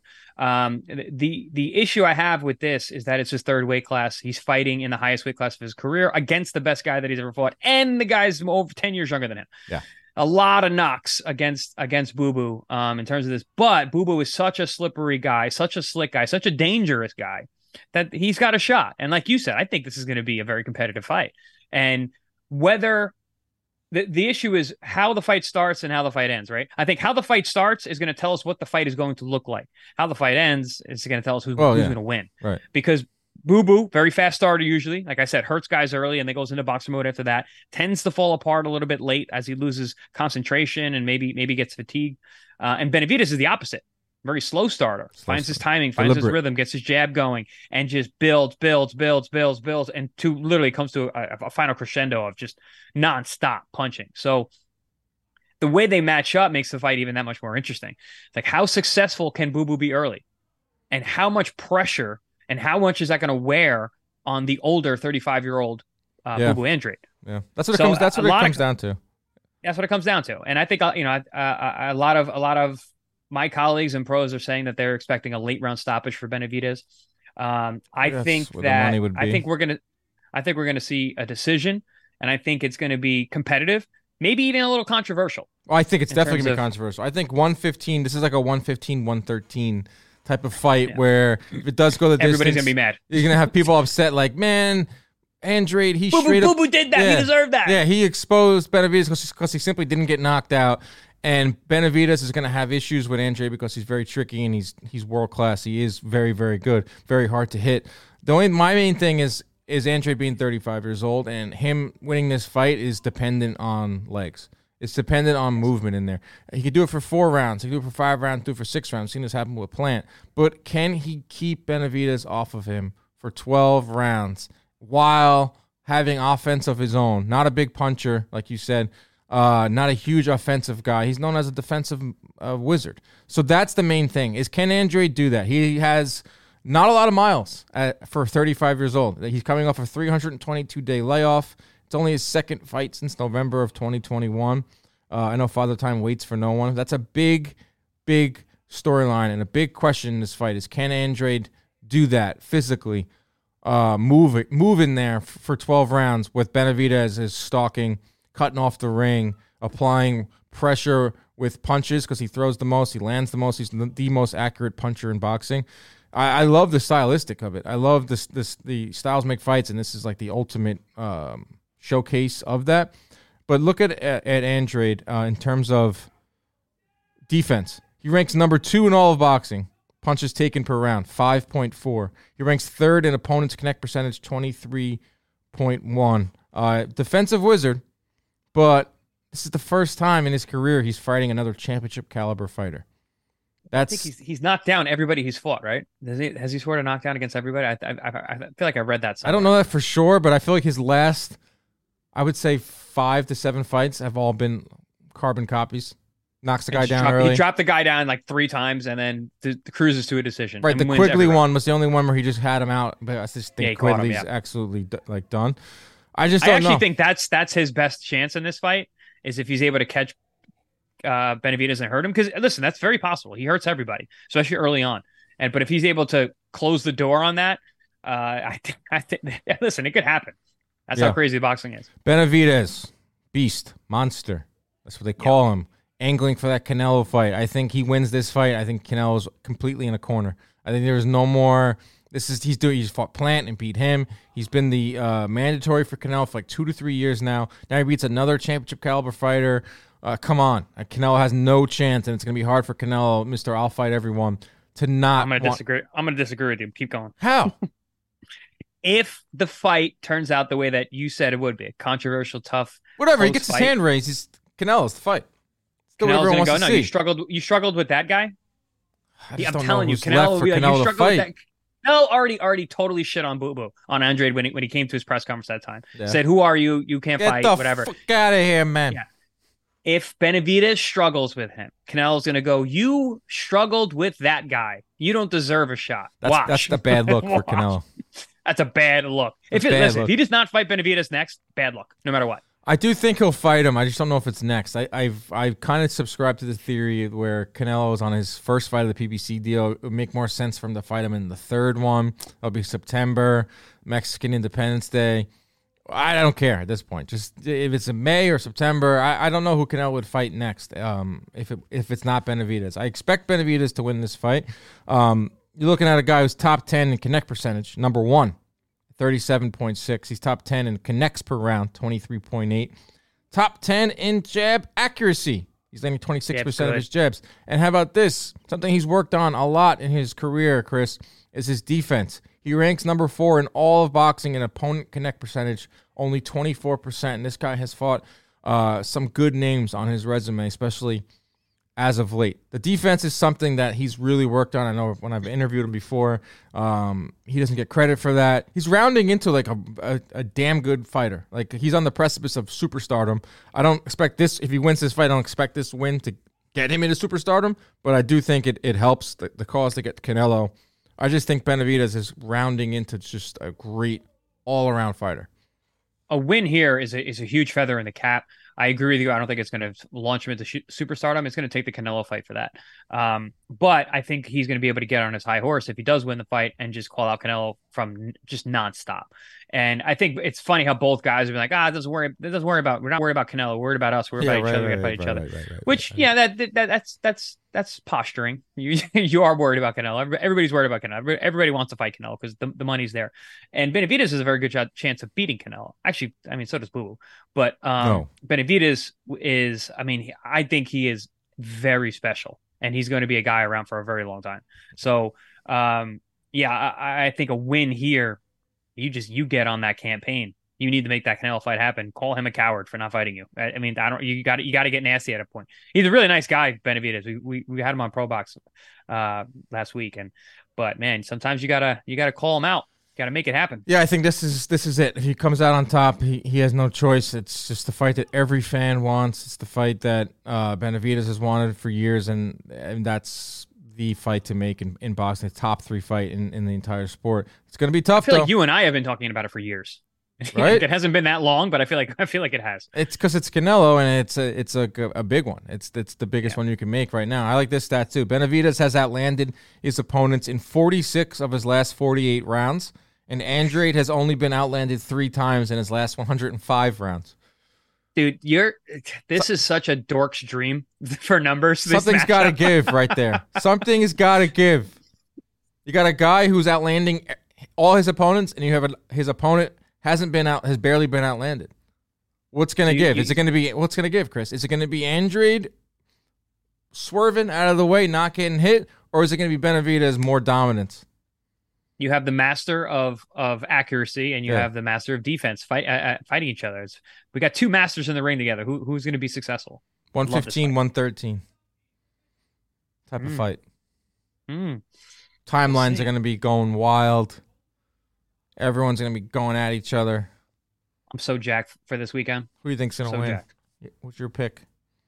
The issue I have with this is that it's his third weight class. He's fighting in the highest weight class of his career against the best guy that he's ever fought, and the guy's over 10 years younger than him. Yeah. A lot of knocks against Boo Boo in terms of this. But Boo Boo is such a slippery guy, such a slick guy, such a dangerous guy that he's got a shot. And like you said, I think this is going to be a very competitive fight. And whether the issue is how the fight starts and how the fight ends, right? I think how the fight starts is going to tell us what the fight is going to look like. How the fight ends is going to tell us who's going to win. Right. Because Boo Boo, very fast starter usually. Like I said, hurts guys early and then goes into boxer mode after that. Tends to fall apart a little bit late as he loses concentration and maybe gets fatigued. And Benavidez is the opposite. Very slow starter. Finds his timing, finds his rhythm, gets his jab going, and just builds, and literally comes to a final crescendo of just nonstop punching. So the way they match up makes the fight even that much more interesting. Like, how successful can Boo Boo be early? And how much pressure and how much is that going to wear on the older 35-year-old Boo Boo Andrade? Yeah, that's what it comes down to. That's what it comes down to. And I think a lot of my colleagues and pros are saying that they're expecting a late round stoppage for Benavidez. I think we're gonna see a decision, and I think it's going to be competitive, maybe even a little controversial. Well, I think it's definitely going to be controversial. I think 115. This is like a 115, 113. Type of fight where if it does go the distance, everybody's gonna be mad. You're gonna have people upset, like, man, Andrade, he Boo straight Boo, up, Boo Boo did that. He deserved that. Yeah, he exposed Benavidez because he simply didn't get knocked out, and Benavidez is gonna have issues with Andrade because he's very tricky and he's world class. He is very, very good, very hard to hit. My main thing is is Andrade being 35 years old, and him winning this fight is dependent on legs. It's dependent on movement in there. He could do it for 4 rounds. He could do it for 5 rounds, do it for 6 rounds. I've seen this happen with Plant. But can he keep Benavidez off of him for 12 rounds while having offense of his own? Not a big puncher, like you said. Not a huge offensive guy. He's known as a defensive wizard. So that's the main thing, is can Andrade do that? He has not a lot of miles for 35 years old. He's coming off a 322-day layoff. It's only his second fight since November of 2021. I know Father Time waits for no one. That's a big, big storyline and a big question in this fight is, can Andrade do that physically, move in there for 12 rounds with Benavidez is stalking, cutting off the ring, applying pressure with punches because he throws the most, he lands the most, he's the most accurate puncher in boxing. I love the stylistic of it. I love the styles make fights, and this is like the ultimate showcase of that. But look at Andrade in terms of defense. He ranks number 2 in all of boxing. Punches taken per round, 5.4. He ranks 3rd in opponent's connect percentage, 23.1. Defensive wizard, but this is the first time in his career he's fighting another championship caliber fighter. I think he's knocked down everybody he's fought, right? Has he scored a knockdown against everybody? I feel like I read that somewhere. I don't know that for sure, but I feel like his last, I would say 5 to 7 fights have all been carbon copies. Knocks the guy down early. He dropped the guy down like 3 times and then the cruises to a decision. Right, the Quigley one was the only one where he just had him out. But I just think Quigley's absolutely done. I actually think that's his best chance in this fight, is if he's able to catch Benavidez and hurt him. Because listen, that's very possible. He hurts everybody, especially early on. But if he's able to close the door on that, I think listen, it could happen. That's how crazy boxing is. Benavidez, beast, monster. That's what they call him. Angling for that Canelo fight. I think he wins this fight. I think Canelo's completely in a corner. I think there's no more. He's fought Plant and beat him. He's been the mandatory for Canelo for like 2 to 3 years now. Now he beats another championship caliber fighter. Come on. Canelo has no chance, and it's going to be hard for Canelo, Mr. I'll fight everyone, to not. I'm going to disagree. I'm going to disagree with you. Keep going. How? If the fight turns out the way that you said it would be, controversial, tough. Whatever. He gets his hand raised. Canelo's the fight. Canelo's going to go. No, you struggled with that guy. I'm telling you, Canelo will be like, you struggled with that. No, already totally shit on Boo Boo, on Andrade when he came to his press conference that time. Yeah. Said, "Who are you? You can't fight, whatever." Get the fuck out of here, man. Yeah. If Benavidez struggles with him, Canelo's going to go, "You struggled with that guy. You don't deserve a shot." That's the bad look for Canelo. That's a bad look. If he does not fight Benavidez next, bad luck, no matter what. I do think he'll fight him. I just don't know if it's next. I've kind of subscribed to the theory where Canelo is on his first fight of the PBC deal. It would make more sense for him to fight him in the third one. It'll be September, Mexican Independence Day. I don't care at this point. Just if it's in May or September, I don't know who Canelo would fight next. If it's not Benavidez, I expect Benavidez to win this fight. You're looking at a guy who's top 10 in connect percentage, number 1. 37.6. He's top 10 in connects per round, 23.8. Top 10 in jab accuracy. He's landing 26% of his jabs. And how about this? Something he's worked on a lot in his career, Chris, is his defense. He ranks number 4 in all of boxing in opponent connect percentage, only 24%. And this guy has fought some good names on his resume, especially as of late. The defense is something that he's really worked on. I know when I've interviewed him before, he doesn't get credit for that. He's rounding into like a damn good fighter. Like he's on the precipice of superstardom. I don't expect this, if he wins this fight, I don't expect this win to get him into superstardom, but I do think it helps the cause to get Canelo. I just think Benavidez is rounding into just a great all-around fighter. A win here is a huge feather in the cap. I agree with you. I don't think it's going to launch him into superstardom. It's going to take the Canelo fight for that. But I think he's going to be able to get on his high horse if he does win the fight and just call out Canelo from just nonstop. And I think it's funny how both guys are like, we're not worried about Canelo. We're worried about us. We're about each other. We got to fight each other. Which, that's posturing. You are worried about Canelo. Everybody's worried about Canelo. Everybody wants to fight Canelo because the money's there. And Benavidez has a very good chance of beating Canelo. Actually, I mean, so does Boo. But Benavidez is, I think he is very special. And he's going to be a guy around for a very long time. So, I think a win here you get on that campaign. You need to make that Canelo fight happen. Call him a coward for not fighting you. I mean, you got to get nasty at a point. He's a really nice guy, Benavidez. We had him on Pro Box last week, but man, sometimes you gotta call him out. Got to make it happen. Yeah, I think this is it. If he comes out on top, he has no choice. It's just the fight that every fan wants. It's the fight that Benavidez has wanted for years, and that's the fight to make in boxing. The top 3 fight in the entire sport. It's going to be tough. I feel like you and I have been talking about it for years. Right? It hasn't been that long, but I feel like it has. It's because it's Canelo, and it's a big one. It's the biggest one you can make right now. I like this stat too. Benavidez has outlanded his opponents in 46 of his last 48 rounds. And Andrade has only been outlanded 3 times in his last 105 rounds. Dude, this is such a dork's dream for numbers. Something's got to give right there. Something has got to give. You got a guy who's outlanding all his opponents, and you have his opponent has barely been outlanded. What's going to give? What's going to give, Chris? Is it going to be Andrade swerving out of the way, not getting hit, or is it going to be Benavidez more dominance? You have the master of accuracy, and you have the master of defense fighting each other. We got 2 masters in the ring together. Who's going to be successful? 115, 113 type of fight. Timelines are going to be going wild. Everyone's going to be going at each other. I'm so jacked for this weekend. Who do you think's going to win? Jacked. What's your pick?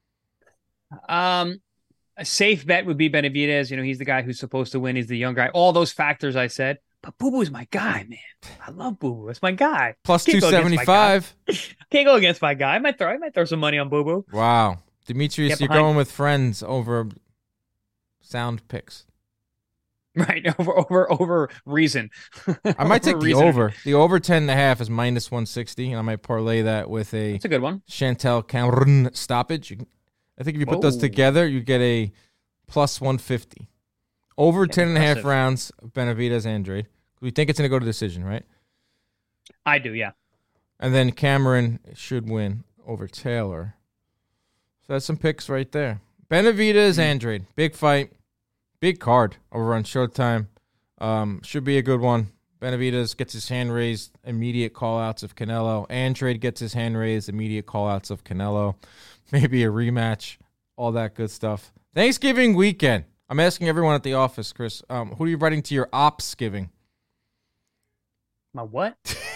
A safe bet would be Benavidez. He's the guy who's supposed to win. He's the young guy. All those factors I said. But Boo Boo's my guy, man. I love Boo Boo. That's my guy. Plus 275. Can't go against my guy. I might throw some money on Boo Boo. Wow. Demetrius, you're going with friends over sound picks. Right. Over reason. I might take the over. The over 10.5 is minus 160. And I might parlay that with That's a good one. Chantel Cameron stoppage. I think if you put those together, you get a plus 150. Over 10.5 rounds, Benavidez, Andrade. We think it's going to go to decision, right? I do, yeah. And then Cameron should win over Taylor. So that's some picks right there. Benavidez, Andrade. Big fight. Big card over on Showtime. Should be a good one. Benavidez gets his hand raised, immediate call-outs of Canelo. Andrade gets his hand raised, immediate call-outs of Canelo. Maybe a rematch, all that good stuff. Thanksgiving weekend. I'm asking everyone at the office, Chris, who are you writing to your ops-giving? My what?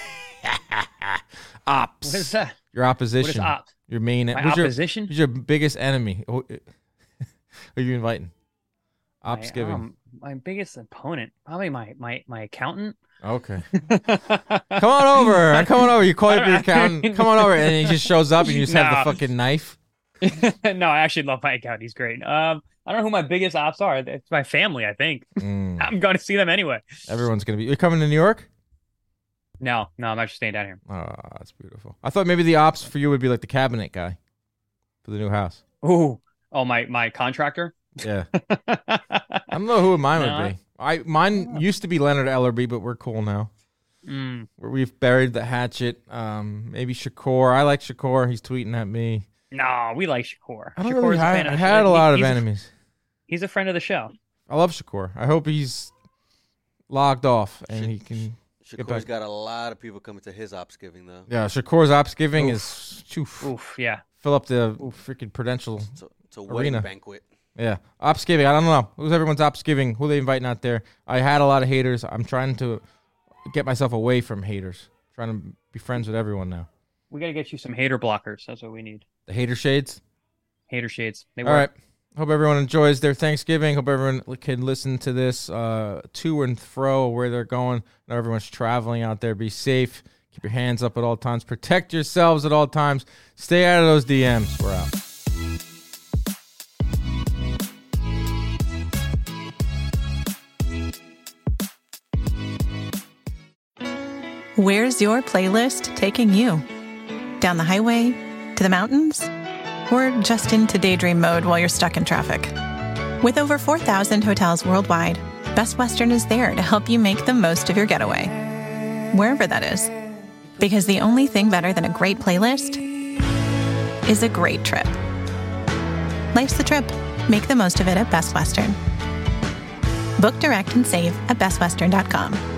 Ops. What is that? Your opposition. What is ops? Your main. My opposition? Who's your biggest enemy? Who are you inviting? Ops-giving. My biggest opponent, probably my accountant. Okay. Come on over. You call up your accountant. Come on over, and he just shows up, and you just have the fucking knife. No, I actually love my accountant. He's great. I don't know who my biggest ops are. It's my family, I think. I'm going to see them anyway. Everyone's going to be. You're coming to New York? No, I'm actually staying down here. Oh, that's beautiful. I thought maybe the ops for you would be like the cabinet guy for the new house. Oh, my contractor? Yeah. I don't know who mine would be. Mine used to be Leonard Ellerby, but we're cool now. We've buried the hatchet. Maybe Shakur. I like Shakur. He's tweeting at me. No, we like Shakur. I don't really I had a lot of enemies. He's a friend of the show. I love Shakur. I hope he's logged off and he can. Shakur's got a lot of people coming to his ops giving though. Yeah, Shakur's ops giving is yeah. Fill up the freaking Prudential it's a wedding banquet. Yeah, ops giving. I don't know who's everyone's ops giving. Who they inviting out there? I had a lot of haters. I'm trying to get myself away from haters. Trying to be friends with everyone now. We got to get you some hater blockers. That's what we need. The hater shades? Hater shades. All right. Hope everyone enjoys their Thanksgiving. Hope everyone can listen to this to and fro where they're going. I know everyone's traveling out there. Be safe. Keep your hands up at all times. Protect yourselves at all times. Stay out of those DMs. We're out. Where's your playlist taking you? Down the highway? To the mountains? Or just into daydream mode while you're stuck in traffic? With over 4,000 hotels worldwide, Best Western is there to help you make the most of your getaway, wherever that is. Because the only thing better than a great playlist is a great trip. Life's the trip. Make the most of it at Best Western. Book direct and save at bestwestern.com.